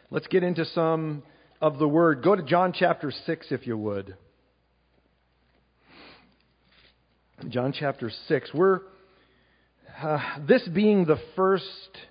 Let's get into some of the Word. Go to John chapter 6, if you would. John chapter 6. We're this being the first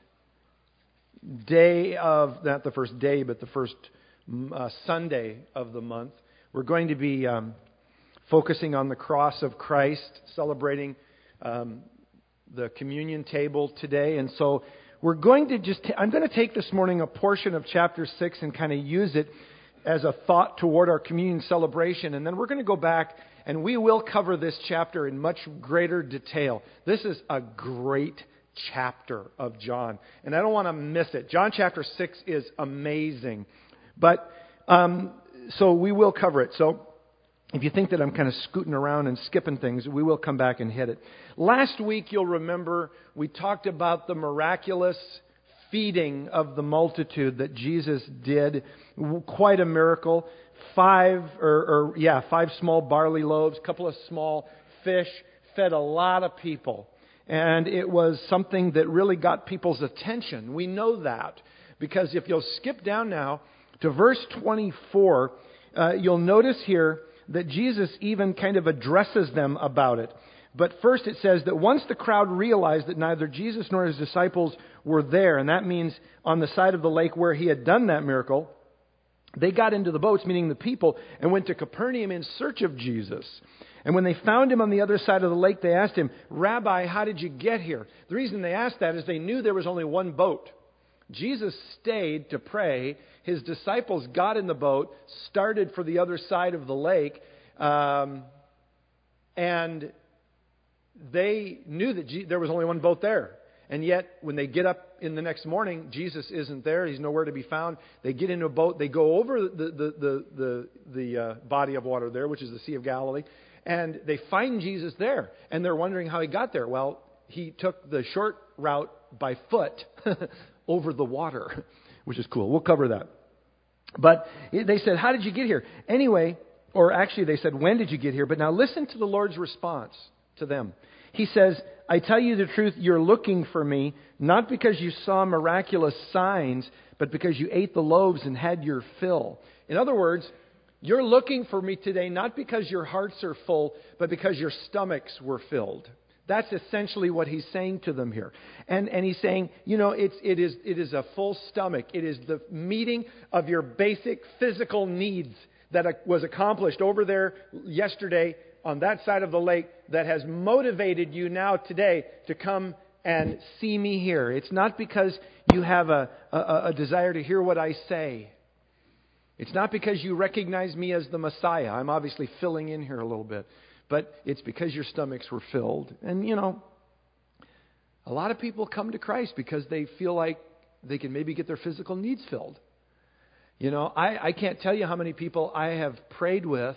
day of, not the first day, but the first Sunday of the month. We're going to be focusing on the cross of Christ, celebrating the communion table today. And so we're going to I'm going to take this morning a portion of chapter 6 and kind of use it as a thought toward our communion celebration. And then we're going to go back and we will cover this chapter in much greater detail. This is a great chapter of John, and I don't want to miss it. John chapter 6 is amazing. But so we will cover it. So if you think that I'm kind of scooting around and skipping things, we will come back and hit it. Last week, you'll remember, we talked about the miraculous feeding of the multitude that Jesus did. Quite a miracle. Five small barley loaves, a couple of small fish, fed a lot of people. And it was something that really got people's attention. We know that because if you'll skip down now to verse 24, you'll notice here that Jesus even kind of addresses them about it. But first it says that once the crowd realized that neither Jesus nor his disciples were there, and that means on the side of the lake where he had done that miracle, they got into the boats, meaning the people, and went to Capernaum in search of Jesus. And when they found him on the other side of the lake, they asked him, "Rabbi, how did you get here?" The reason they asked that is they knew there was only one boat. Jesus stayed to pray. His disciples got in the boat, started for the other side of the lake, and they knew that there was only one boat there. And yet, when they get up in the next morning, Jesus isn't there. He's nowhere to be found. They get into a boat. They go over the body of water there, which is the Sea of Galilee, and they find Jesus there. And they're wondering how he got there. Well, he took the short route by foot over the water, which is cool. We'll cover that. But they said, "How did you get here?" Anyway, or actually they said, "When did you get here?" But now listen to the Lord's response to them. He says, "I tell you the truth, you're looking for me, not because you saw miraculous signs, but because you ate the loaves and had your fill." In other words, you're looking for me today, not because your hearts are full, but because your stomachs were filled. That's essentially what he's saying to them here. And he's saying, it is a full stomach. It is the meeting of your basic physical needs that was accomplished over there yesterday on that side of the lake that has motivated you now today to come and see me here. It's not because you have a desire to hear what I say. It's not because you recognize me as the Messiah. I'm obviously filling in here a little bit. But it's because your stomachs were filled. And, a lot of people come to Christ because they feel like they can maybe get their physical needs filled. I can't tell you how many people I have prayed with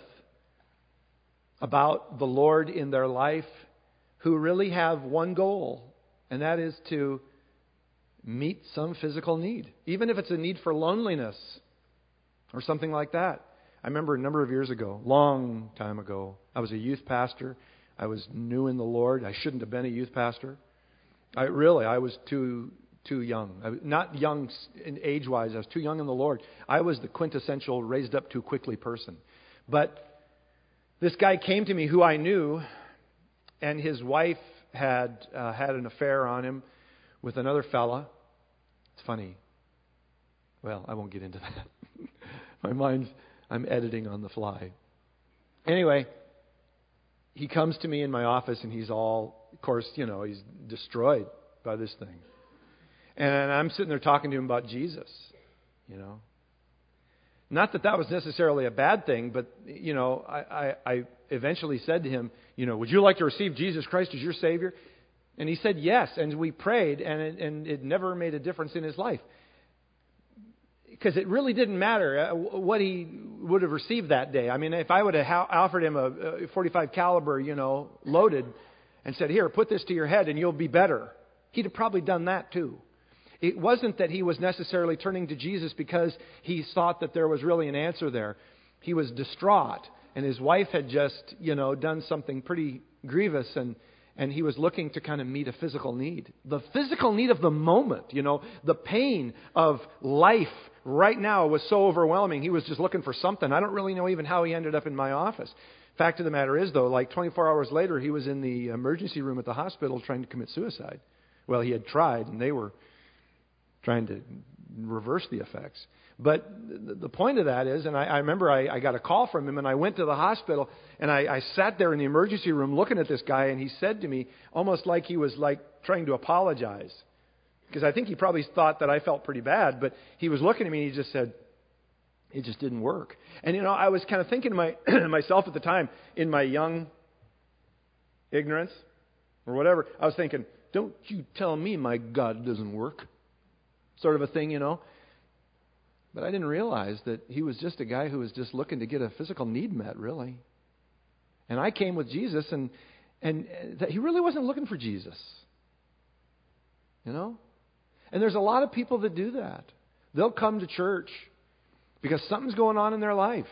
about the Lord in their life who really have one goal, and that is to meet some physical need, even if it's a need for loneliness or something like that. I remember a number of years ago, long time ago, I was a youth pastor. I was new in the Lord. I shouldn't have been a youth pastor. I was too young. Not young in age-wise. I was too young in the Lord. I was the quintessential raised up too quickly person. But this guy came to me who I knew, and his wife had an affair on him with another fella. It's funny. Well, I won't get into that. I'm editing on the fly. Anyway, he comes to me in my office and he's all, of course, he's destroyed by this thing. And I'm sitting there talking to him about Jesus, Not that was necessarily a bad thing, but, I eventually said to him, "Would you like to receive Jesus Christ as your Savior?" And he said yes, and we prayed, and it never made a difference in his life. Because it really didn't matter what he would have received that day. I mean, if I would have offered him a 45 caliber, loaded, and said, "Here, put this to your head and you'll be better," he'd have probably done that too. It wasn't that he was necessarily turning to Jesus because he thought that there was really an answer there. He was distraught, and his wife had just, done something pretty grievous, and he was looking to kind of meet a physical need. The physical need of the moment, the pain of life right now was so overwhelming. He was just looking for something. I don't really know even how he ended up in my office. Fact of the matter is, though, like 24 hours later, he was in the emergency room at the hospital trying to commit suicide. Well, he had tried, and they were trying to reverse the effects. But the point of that is, and I remember I got a call from him, and I went to the hospital, and I sat there in the emergency room looking at this guy, and he said to me, almost like he was like trying to apologize, because I think he probably thought that I felt pretty bad, but he was looking at me, and he just said, it just didn't work. And, I was kind of thinking to myself at the time, in my young ignorance, or whatever, I was thinking, don't you tell me my God doesn't work, sort of a thing, But I didn't realize that he was just a guy who was just looking to get a physical need met, really. And I came with Jesus, and that he really wasn't looking for Jesus. And there's a lot of people that do that. They'll come to church because something's going on in their life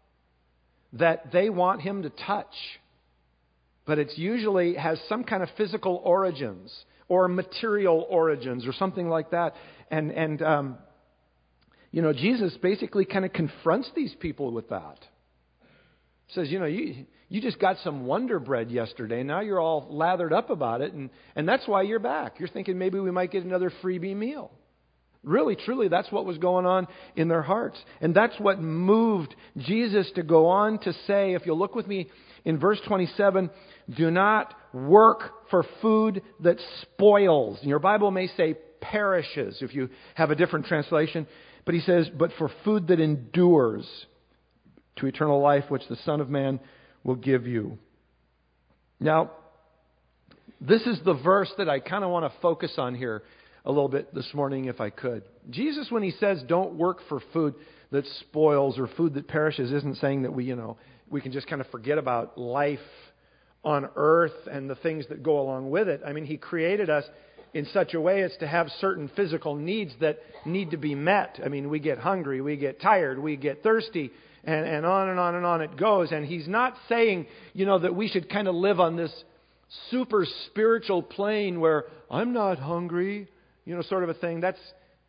that they want him to touch. But it's usually has some kind of physical origins or material origins or something like that. And Jesus basically kind of confronts these people with that. He says, you just got some Wonder Bread yesterday. Now you're all lathered up about it. And that's why you're back. You're thinking maybe we might get another freebie meal. Really, truly, that's what was going on in their hearts. And that's what moved Jesus to go on to say, if you'll look with me in verse 27, do not work for food that spoils. And your Bible may say perishes if you have a different translation. But he says, but for food that endures to eternal life, which the Son of Man will give you. Now, this is the verse that I kind of want to focus on here a little bit this morning if I could. Jesus, when he says don't work for food that spoils or food that perishes, isn't saying that we can just kind of forget about life on earth and the things that go along with it. I mean, he created us in such a way as to have certain physical needs that need to be met. I mean, we get hungry, we get tired, we get thirsty, and on and on and on it goes. And he's not saying, that we should kind of live on this super spiritual plane where I'm not hungry, sort of a thing. That's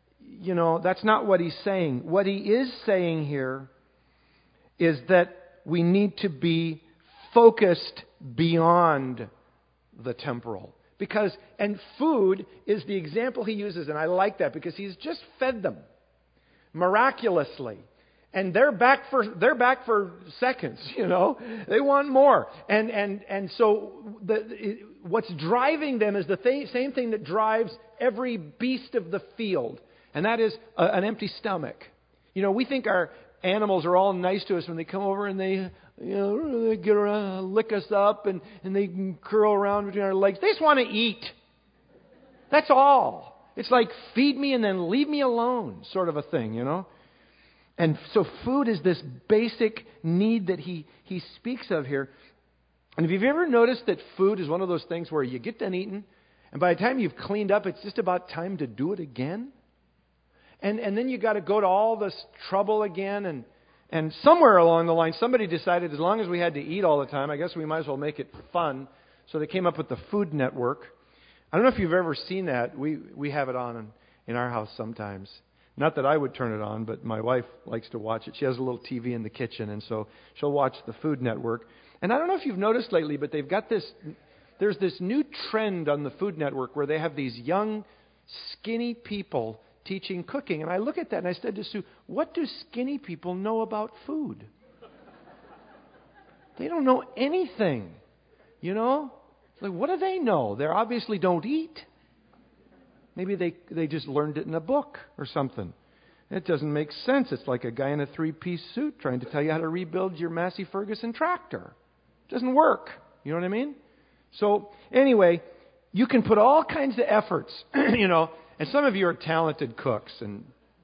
not what he's saying. What he is saying here is that we need to be focused beyond the temporal. And food is the example he uses, and I like that because he's just fed them miraculously. And they're back for seconds, They want more. And so what's driving them is the same thing that drives every beast of the field, and that is an empty stomach. We think our animals are all nice to us when they come over and they get around, lick us up, and they curl around between our legs. They just want to eat. That's all. It's like feed me and then leave me alone, sort of a thing, And so food is this basic need that he speaks of here. And have you ever noticed that food is one of those things where you get done eating, and by the time you've cleaned up, it's just about time to do it again? And then you got to go to all this trouble again, and somewhere along the line, somebody decided as long as we had to eat all the time, I guess we might as well make it fun. So they came up with the Food Network. I don't know if you've ever seen that. We have it on in our house sometimes. Not that I would turn it on, but my wife likes to watch it. She has a little TV in the kitchen, and so she'll watch the Food Network. And I don't know if you've noticed lately, but they've got there's this new trend on the Food Network where they have these young, skinny people teaching cooking. And I look at that and I said to Sue, what do skinny people know about food? They don't know anything. Like, what do they know? They obviously don't eat. Maybe they just learned it in a book or something. It doesn't make sense. It's like a guy in a 3-piece suit trying to tell you how to rebuild your Massey Ferguson tractor. It doesn't work. You know what I mean? So anyway, you can put all kinds of efforts, and some of you are talented cooks, and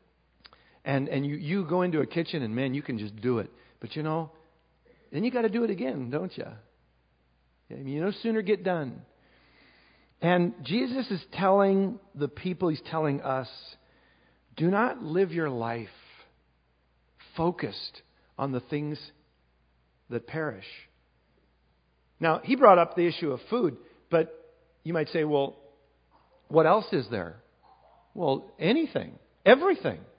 you go into a kitchen and man, you can just do it. But then you got to do it again, don't you? You no sooner get done. And Jesus is telling the people, he's telling us, do not live your life focused on the things that perish. Now, he brought up the issue of food, but you might say, well, what else is there? Well, anything, everything.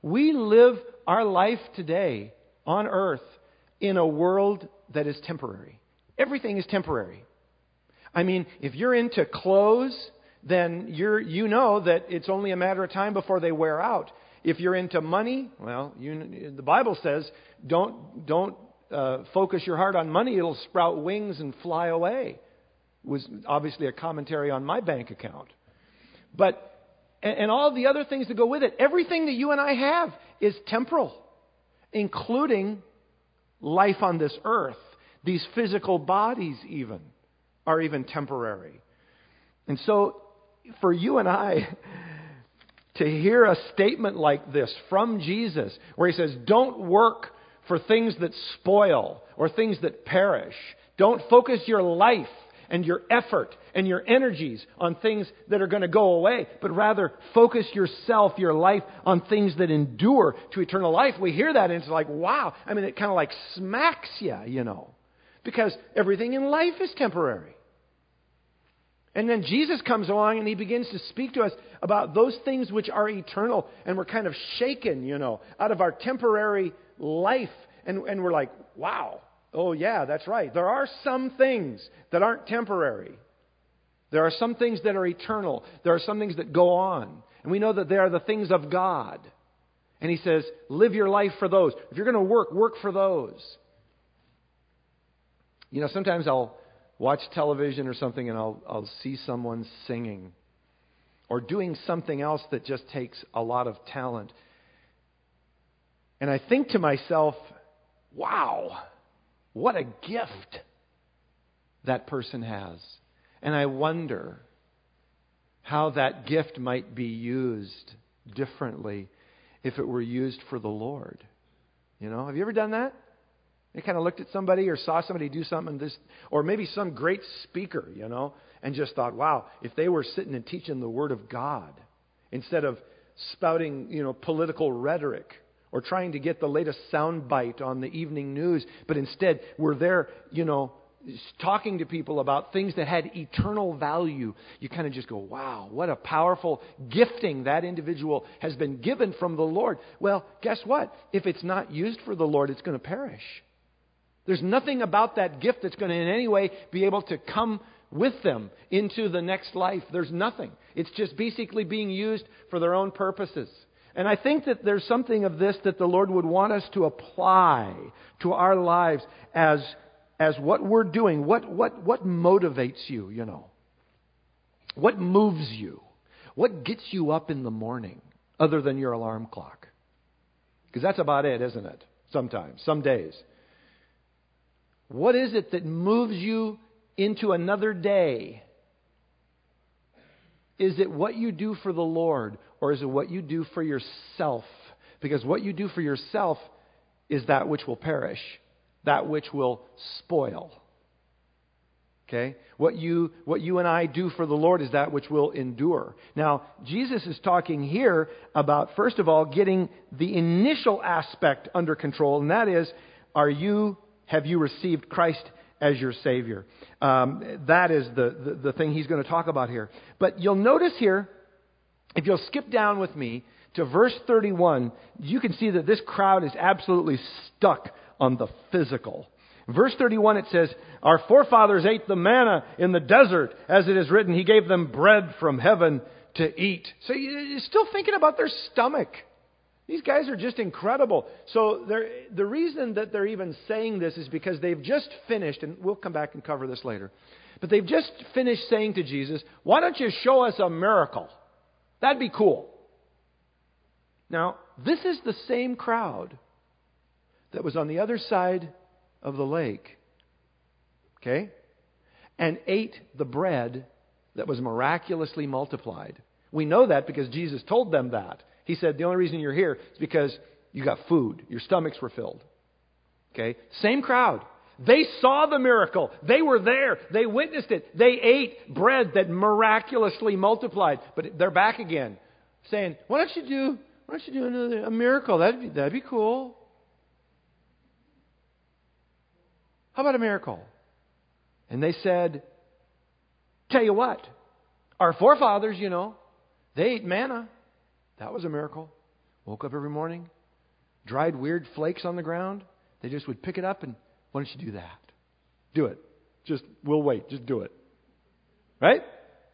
We live our life today on earth in a world that is temporary. Everything is temporary. I mean, if you're into clothes, then you know that it's only a matter of time before they wear out. If you're into money, well, the Bible says don't focus your heart on money. It'll sprout wings and fly away. It was obviously a commentary on my bank account. But and all the other things that go with it, everything that you and I have is temporal, including life on this earth. These physical bodies even are even temporary. And so for you and I to hear a statement like this from Jesus, where he says, don't work for things that spoil or things that perish. Don't focus your life and your effort and your energies on things that are going to go away, but rather focus yourself, your life, on things that endure to eternal life. We hear that and it's like, wow. I mean, it kind of like smacks you, because everything in life is temporary. And then Jesus comes along and he begins to speak to us about those things which are eternal. And we're kind of shaken, out of our temporary life. And we're like, wow, oh yeah, that's right. There are some things that aren't temporary. There are some things that are eternal. There are some things that go on. And we know that they are the things of God. And he says, live your life for those. If you're going to work for those. Sometimes I'll watch television or something and I'll see someone singing or doing something else that just takes a lot of talent. And I think to myself, wow, what a gift that person has. And I wonder how that gift might be used differently if it were used for the Lord. Have you ever done that? You kind of looked at somebody or saw somebody do something, or maybe some great speaker, and just thought, wow, if they were sitting and teaching the Word of God instead of spouting, political rhetoric or trying to get the latest soundbite on the evening news, but instead were there, talking to people about things that had eternal value, you kind of just go, wow, what a powerful gifting that individual has been given from the Lord. Well, guess what? If it's not used for the Lord, it's going to perish. There's nothing about that gift that's going to in any way be able to come with them into the next life. There's nothing. It's just basically being used for their own purposes. And I think that there's something of this that the Lord would want us to apply to our lives as what we're doing. What motivates you, What moves you? What gets you up in the morning other than your alarm clock? Because that's about it, isn't it? Sometimes, some days. What is it that moves you into another day? Is it what you do for the Lord, or is it what you do for yourself? Because what you do for yourself is that which will perish, that which will spoil. Okay? What you and I do for the Lord is that which will endure. Now, Jesus is talking here about, first of all, getting the initial aspect under control, and that is, have you received Christ as your Savior? That is the thing he's going to talk about here. But you'll notice here, if you'll skip down with me to verse 31, you can see that this crowd is absolutely stuck on the physical. Verse 31, it says, our forefathers ate the manna in the desert, as it is written, he gave them bread from heaven to eat. So you're still thinking about their stomach. These guys are just incredible. So the reason that they're even saying this is because they've just finished, and we'll come back and cover this later, but they've just finished saying to Jesus, why don't you show us a miracle? That'd be cool. Now, this is the same crowd that was on the other side of the lake, okay, and ate the bread that was miraculously multiplied. We know that because Jesus told them that. He said, the only reason you're here is because you got food. Your stomachs were filled. Okay? Same crowd. They saw the miracle. They were there. They witnessed it. They ate bread that miraculously multiplied. But they're back again, saying, why don't you do a miracle? That'd be cool. How about a miracle? And they said, tell you what, our forefathers, they ate manna. That was a miracle. Woke up every morning, dried weird flakes on the ground. They just would pick it up and, why don't you do that? Do it. We'll wait. Just do it. Right?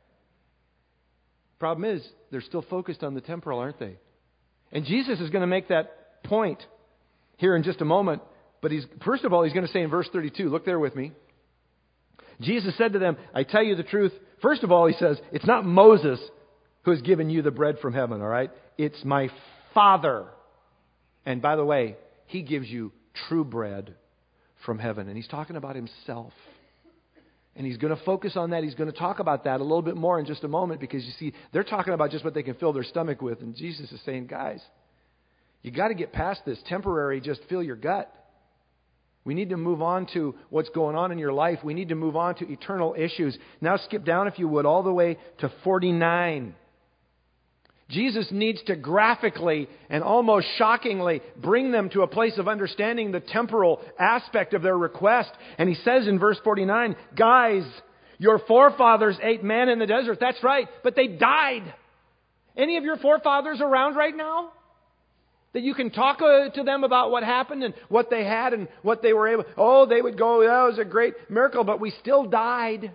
Problem is, they're still focused on the temporal, aren't they? And Jesus is going to make that point here in just a moment. But first of all, he's going to say in verse 32, look there with me. Jesus said to them, I tell you the truth. First of all, he says, it's not Moses who has given you the bread from heaven, all right? It's my Father. And by the way, he gives you true bread from heaven. And he's talking about himself. And he's going to focus on that. He's going to talk about that a little bit more in just a moment, because you see, they're talking about just what they can fill their stomach with. And Jesus is saying, guys, you got to get past this temporary, just fill your gut. We need to move on to what's going on in your life. We need to move on to eternal issues. Now skip down, if you would, all the way to 49. Jesus needs to graphically and almost shockingly bring them to a place of understanding the temporal aspect of their request. And he says in verse 49, guys, your forefathers ate manna in the desert. That's right, but they died. Any of your forefathers around right now? That you can talk to them about what happened and what they had and what they were able... Oh, they would go, that was a great miracle, but we still died.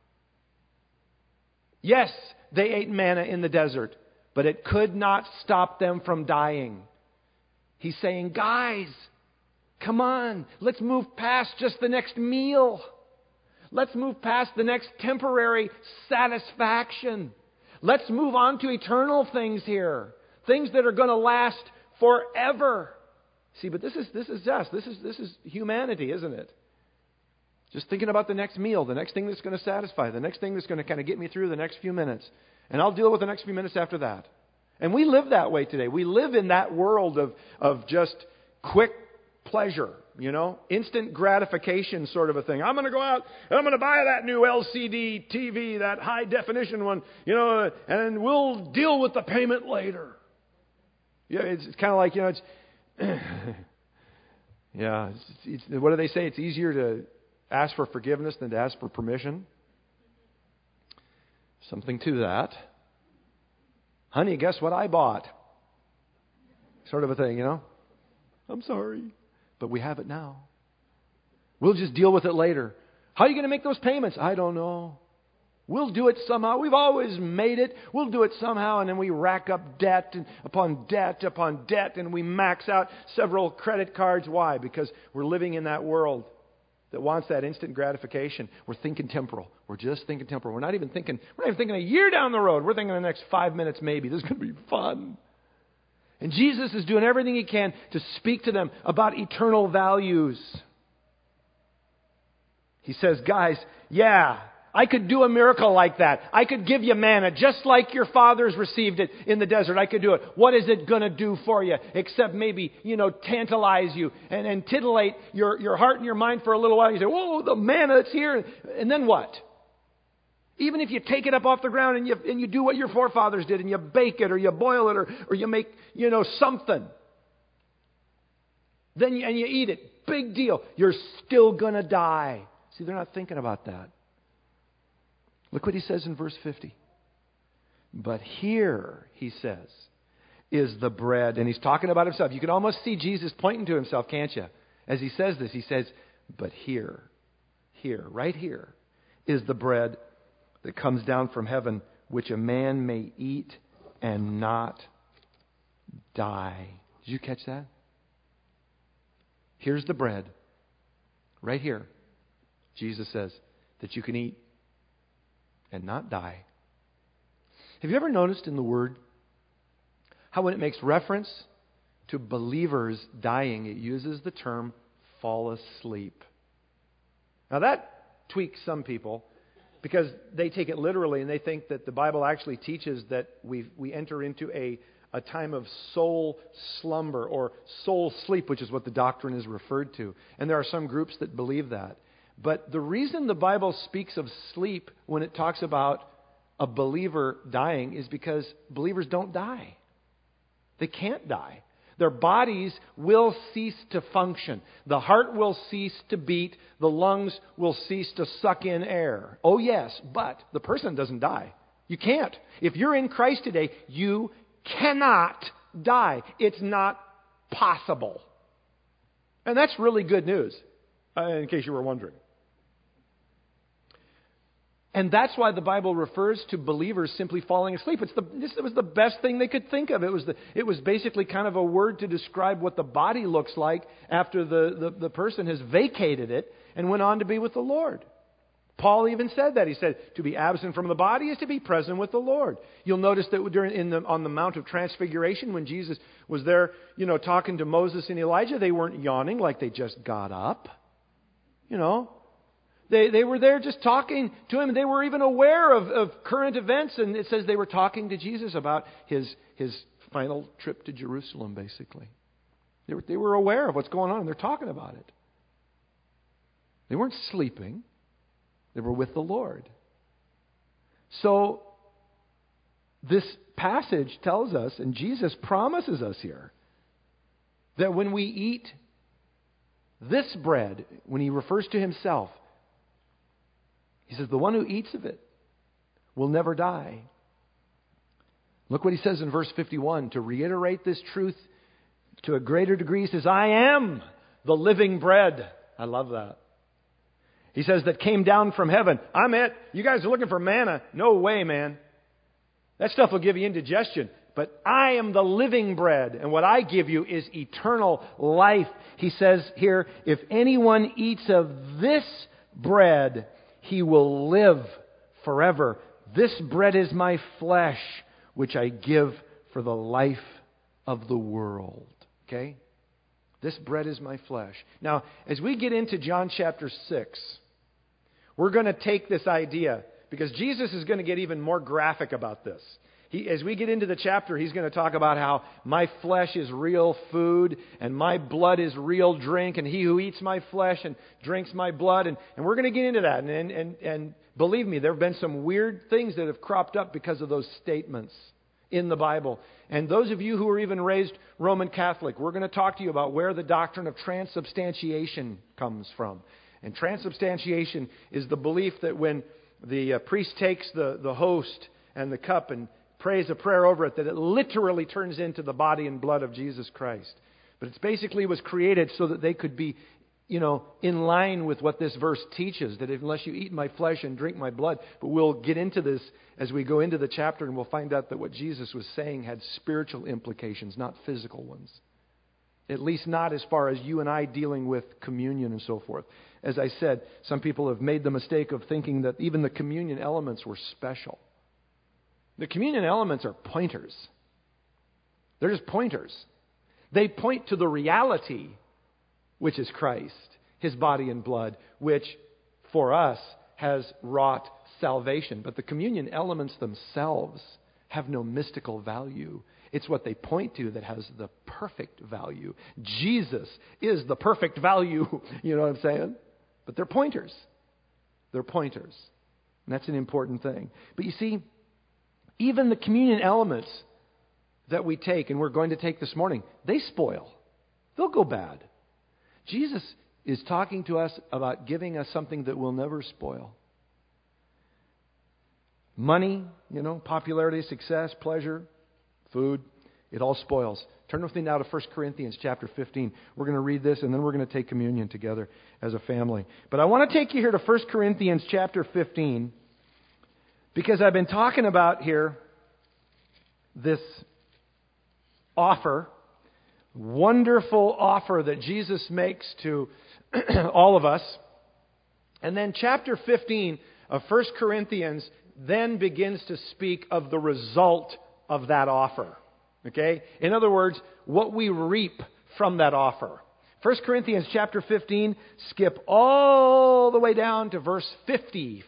Yes, they ate manna in the desert, but it could not stop them from dying. He's saying, guys, come on, let's move past just the next meal. Let's move past the next temporary satisfaction. Let's move on to eternal things here. Things that are going to last forever. See, but this is us. This is humanity, isn't it? Just thinking about the next meal, the next thing that's going to satisfy, the next thing that's going to kind of get me through the next few minutes. And I'll deal with the next few minutes after that. And we live that way today. We live in that world of just quick pleasure, instant gratification sort of a thing. I'm going to go out and I'm going to buy that new LCD TV, that high definition one, and we'll deal with the payment later. Yeah, it's kind of like, what do they say? It's easier to ask for forgiveness than to ask for permission. Something to that. Honey, guess what I bought? Sort of a thing, I'm sorry, but we have it now. We'll just deal with it later. How are you going to make those payments? I don't know. We'll do it somehow. We've always made it. We'll do it somehow. And then we rack up debt and upon debt upon debt. And we max out several credit cards. Why? Because we're living in that world that wants that instant gratification. We're thinking temporal. We're just thinking temporal. We're not even thinking a year down the road. We're thinking the next 5 minutes maybe. This is going to be fun. And Jesus is doing everything he can to speak to them about eternal values. He says, guys, I could do a miracle like that. I could give you manna just like your fathers received it in the desert. I could do it. What is it going to do for you? Except maybe, tantalize you and titillate your heart and your mind for a little while. You say, whoa, the manna that's here. And then what? Even if you take it up off the ground and you do what your forefathers did and you bake it or you boil it or you make, something. Then you eat it. Big deal. You're still going to die. See, they're not thinking about that. Look what he says in verse 50. But here, he says, is the bread. And he's talking about himself. You can almost see Jesus pointing to himself, can't you? As he says this, he says, but here, right here, is the bread that comes down from heaven, which a man may eat and not die. Did you catch that? Here's the bread, right here. Jesus says that you can eat and not die. Have you ever noticed in the Word how when it makes reference to believers dying, it uses the term fall asleep? Now that tweaks some people because they take it literally and they think that the Bible actually teaches that we enter into a time of soul slumber or soul sleep, which is what the doctrine is referred to. And there are some groups that believe that. But the reason the Bible speaks of sleep when it talks about a believer dying is because believers don't die. They can't die. Their bodies will cease to function. The heart will cease to beat. The lungs will cease to suck in air. Oh yes, but the person doesn't die. You can't. If you're in Christ today, you cannot die. It's not possible. And that's really good news, in case you were wondering. And that's why the Bible refers to believers simply falling asleep. It was the best thing they could think of. It was basically kind of a word to describe what the body looks like after the person has vacated it and went on to be with the Lord. Paul even said that. He said, to be absent from the body is to be present with the Lord. You'll notice that on the Mount of Transfiguration, when Jesus was there, talking to Moses and Elijah, they weren't yawning like they just got up. They were there just talking to him. They were even aware of current events. And it says they were talking to Jesus about his final trip to Jerusalem, basically. They were aware of what's going on, and they're talking about it. They weren't sleeping. They were with the Lord. So this passage tells us, and Jesus promises us here, that when we eat this bread, when he refers to himself, he says, the one who eats of it will never die. Look what he says in verse 51. To reiterate this truth to a greater degree, he says, I am the living bread. I love that. He says, that came down from heaven. I'm it. You guys are looking for manna. No way, man. That stuff will give you indigestion. But I am the living bread, and what I give you is eternal life. He says here, if anyone eats of this bread, he will live forever. This bread is my flesh, which I give for the life of the world. Okay? This bread is my flesh. Now, as we get into John chapter 6, we're going to take this idea, because Jesus is going to get even more graphic about this. As we get into the chapter, he's going to talk about how my flesh is real food and my blood is real drink, and he who eats my flesh and drinks my blood. And we're going to get into that. And believe me, there have been some weird things that have cropped up because of those statements in the Bible. And those of you who are even raised Roman Catholic, we're going to talk to you about where the doctrine of transubstantiation comes from. And transubstantiation is the belief that when the priest takes the host and the cup and prays a prayer over it, that it literally turns into the body and blood of Jesus Christ. But it basically was created so that they could be, in line with what this verse teaches, that unless you eat my flesh and drink my blood. But we'll get into this as we go into the chapter, and we'll find out that what Jesus was saying had spiritual implications, not physical ones. At least not as far as you and I dealing with communion and so forth. As I said, some people have made the mistake of thinking that even the communion elements were special. The communion elements are pointers. They're just pointers. They point to the reality, which is Christ, his body and blood, which for us has wrought salvation. But the communion elements themselves have no mystical value. It's what they point to that has the perfect value. Jesus is the perfect value. You know what I'm saying? But they're pointers. They're pointers. And that's an important thing. But you see, even the communion elements that we take, and we're going to take this morning, they spoil. They'll go bad. Jesus is talking to us about giving us something that will never spoil. Money, popularity, success, pleasure, food, it all spoils. Turn with me now to 1 Corinthians chapter 15. We're going to read this, and then we're going to take communion together as a family. But I want to take you here to 1 Corinthians chapter 15, because I've been talking about here this offer, wonderful offer that Jesus makes to all of us. And then chapter 15 of 1 Corinthians then begins to speak of the result of that offer. Okay? In other words, what we reap from that offer. 1 Corinthians chapter 15, skip all the way down to verse 50.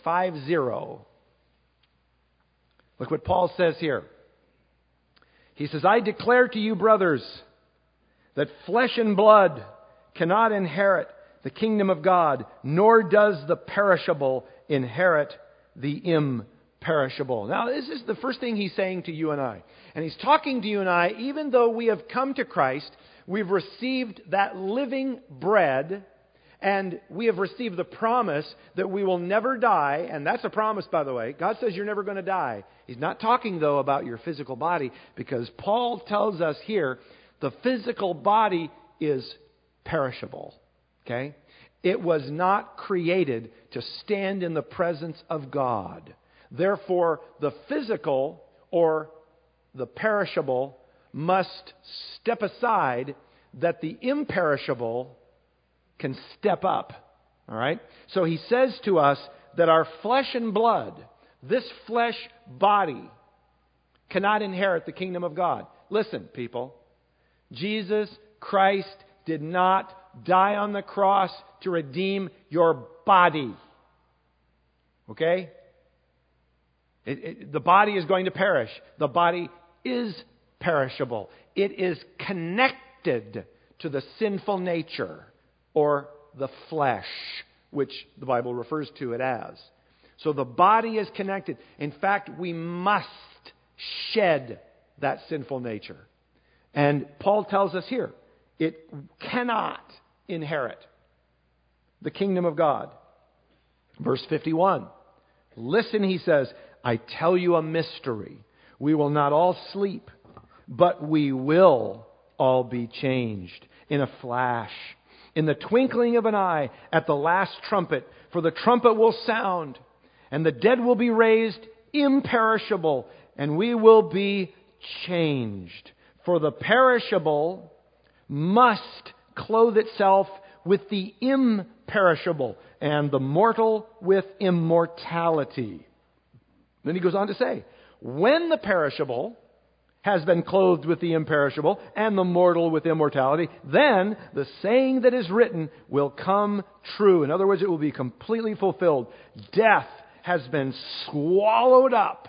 Look what Paul says here. He says, I declare to you, brothers, that flesh and blood cannot inherit the kingdom of God, nor does the perishable inherit the imperishable. Now, this is the first thing he's saying to you and I. And he's talking to you and I, even though we have come to Christ, we've received that living bread, And we have received the promise that we will never die. And that's a promise, by the way. God says you're never going to die. He's not talking, though, about your physical body, because Paul tells us here the physical body is perishable. Okay? It was not created to stand in the presence of God. Therefore, the physical or the perishable must step aside that the imperishable can step up. All right? So he says to us that our flesh and blood, this flesh body, cannot inherit the kingdom of God. Listen, people. Jesus Christ did not die on the cross to redeem your body. Okay? The body is going to perish. The body is perishable. It is connected to the sinful nature, or the flesh, which the Bible refers to it as. So the body is connected. In fact, we must shed that sinful nature. And Paul tells us here, it cannot inherit the kingdom of God. Verse 51. Listen, he says, I tell you a mystery. We will not all sleep, but we will all be changed in a flash, in the twinkling of an eye, at the last trumpet. For the trumpet will sound, and the dead will be raised imperishable, and we will be changed. For the perishable must clothe itself with the imperishable, and the mortal with immortality. Then he goes on to say, when the perishable has been clothed with the imperishable, and the mortal with immortality, then the saying that is written will come true. In other words, it will be completely fulfilled. Death has been swallowed up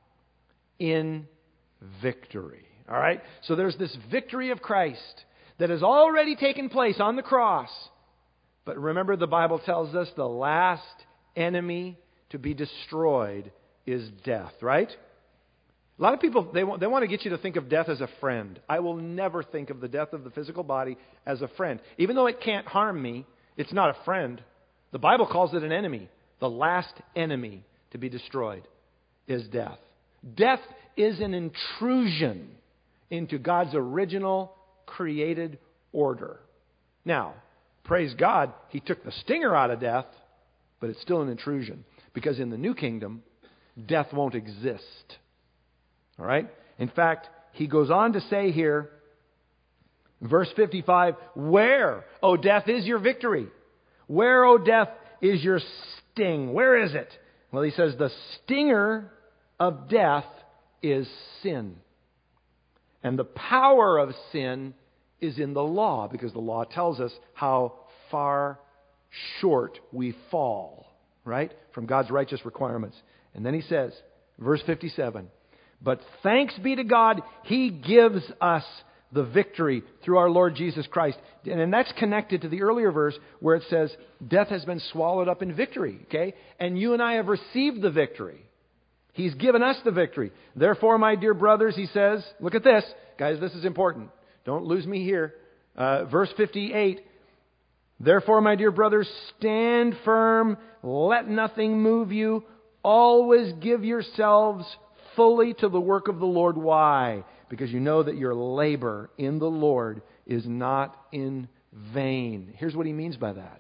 in victory. All right? So there's this victory of Christ that has already taken place on the cross. But remember, the Bible tells us the last enemy to be destroyed is death, right? A lot of people, they want to get you to think of death as a friend. I will never think of the death of the physical body as a friend. Even though it can't harm me, it's not a friend. The Bible calls it an enemy. The last enemy to be destroyed is death. Death is an intrusion into God's original created order. Now, praise God, He took the stinger out of death, but it's still an intrusion. Because in the new kingdom, death won't exist. All right? In fact, he goes on to say here, verse 55, where, O death, is your victory? Where, O death, is your sting? Where is it? Well, he says the stinger of death is sin. And the power of sin is in the law, because the law tells us how far short we fall, right, from God's righteous requirements. And then he says, verse 57, but thanks be to God, He gives us the victory through our Lord Jesus Christ. And that's connected to the earlier verse where it says, death has been swallowed up in victory. Okay? And you and I have received the victory. He's given us the victory. Therefore, my dear brothers, he says, look at this. Guys, this is important. Don't lose me here. Verse 58, therefore, my dear brothers, stand firm. Let nothing move you. Always give yourselves fully to the work of the Lord. Why? Because you know that your labor in the Lord is not in vain. Here's what he means by that.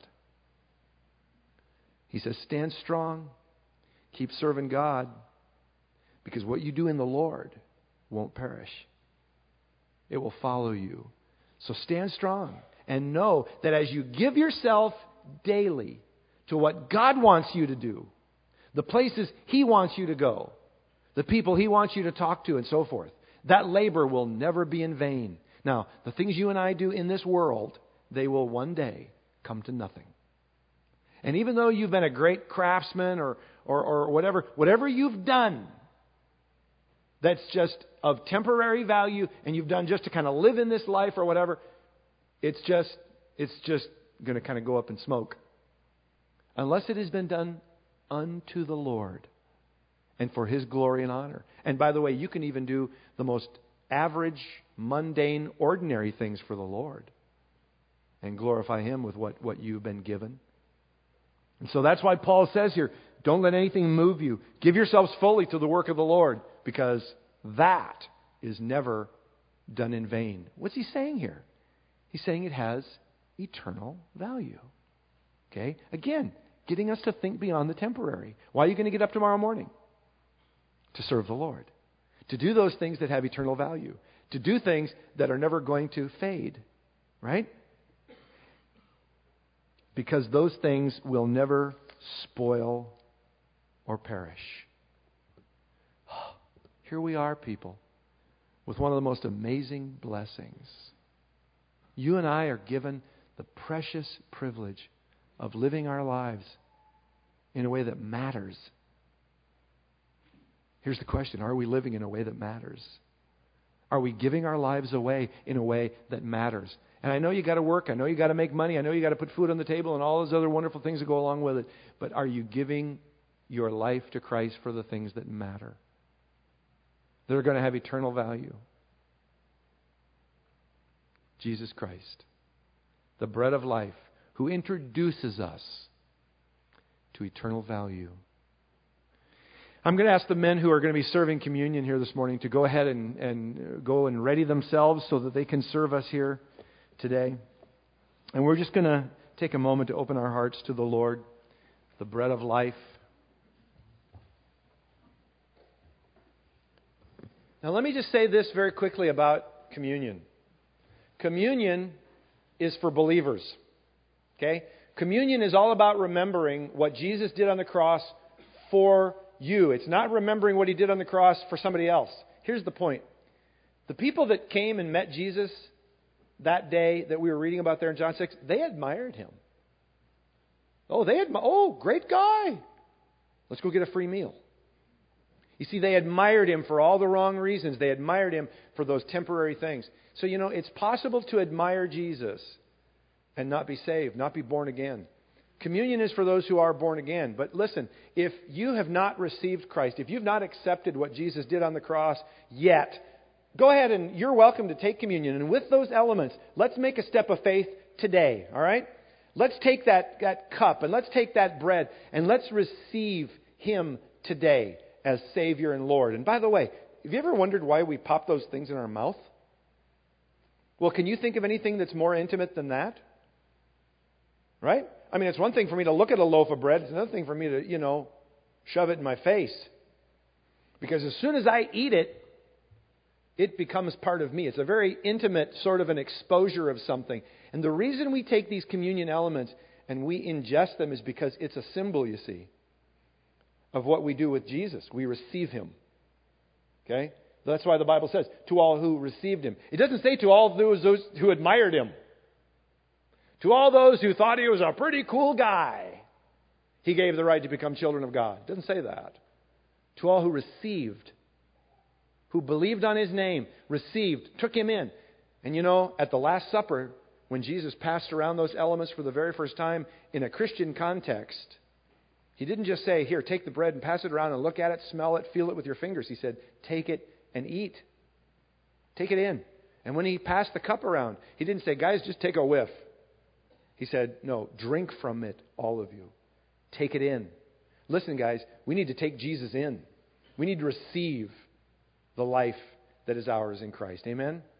He says, stand strong. Keep serving God. Because what you do in the Lord won't perish. It will follow you. So stand strong and know that as you give yourself daily to what God wants you to do, the places He wants you to go, the people He wants you to talk to, and so forth, that labor will never be in vain. Now, the things you and I do in this world, they will one day come to nothing. And even though you've been a great craftsman or whatever you've done that's just of temporary value and you've done just to kind of live in this life or whatever, it's just going to kind of go up in smoke. Unless it has been done unto the Lord and for His glory and honor. And by the way, you can even do the most average, mundane, ordinary things for the Lord. and glorify Him with what you've been given. And so that's why Paul says here, don't let anything move you. Give yourselves fully to the work of the Lord, because that is never done in vain. What's he saying here? He's saying it has eternal value. Okay? Again, getting us to think beyond the temporary. Why are you going to get up tomorrow morning? To serve the Lord. To do those things that have eternal value. To do things that are never going to fade. Right? Because those things will never spoil or perish. Here we are, people, with one of the most amazing blessings. You and I are given the precious privilege of living our lives in a way that matters. Here's the question. Are we living in a way that matters? Are we giving our lives away in a way that matters? And I know you got to work. I know you got to make money. I know you got to put food on the table and all those other wonderful things that go along with it. But are you giving your life to Christ for the things that matter? That are going to have eternal value? Jesus Christ, the bread of life, who introduces us to eternal value. I'm going to ask the men who are going to be serving communion here this morning to go ahead and go and ready themselves so that they can serve us here today. And we're just going to take a moment to open our hearts to the Lord, the bread of life. Now let me just say this very quickly about communion. Communion is for believers. Okay? Communion is all about remembering what Jesus did on the cross for you. It's not remembering what He did on the cross for somebody else. Here's the point. The people that came and met Jesus that day that we were reading about there in John 6, they admired Him. Great guy. Let's go get a free meal. You see, they admired Him for all the wrong reasons. They admired Him for those temporary things. So, it's possible to admire Jesus and not be saved, not be born again. Communion is for those who are born again. But listen, if you have not received Christ, if you've not accepted what Jesus did on the cross yet, go ahead and you're welcome to take communion. And with those elements, let's make a step of faith today, all right? Let's take that cup and let's take that bread and let's receive Him today as Savior and Lord. And by the way, have you ever wondered why we pop those things in our mouth? Well, can you think of anything that's more intimate than that? Right? I mean, it's one thing for me to look at a loaf of bread. It's another thing for me to, shove it in my face. Because as soon as I eat it, it becomes part of me. It's a very intimate sort of an exposure of something. And the reason we take these communion elements and we ingest them is because it's a symbol, you see, of what we do with Jesus. We receive Him. Okay? That's why the Bible says, to all who received Him. It doesn't say to all those who admired Him. To all those who thought He was a pretty cool guy, He gave the right to become children of God. It doesn't say that. To all who received, who believed on His name, received, took Him in. And at the Last Supper, when Jesus passed around those elements for the very first time in a Christian context, He didn't just say, here, take the bread and pass it around and look at it, smell it, feel it with your fingers. He said, take it and eat. Take it in. And when He passed the cup around, He didn't say, guys, just take a whiff. He said, no, drink from it, all of you. Take it in. Listen, guys, we need to take Jesus in. We need to receive the life that is ours in Christ. Amen?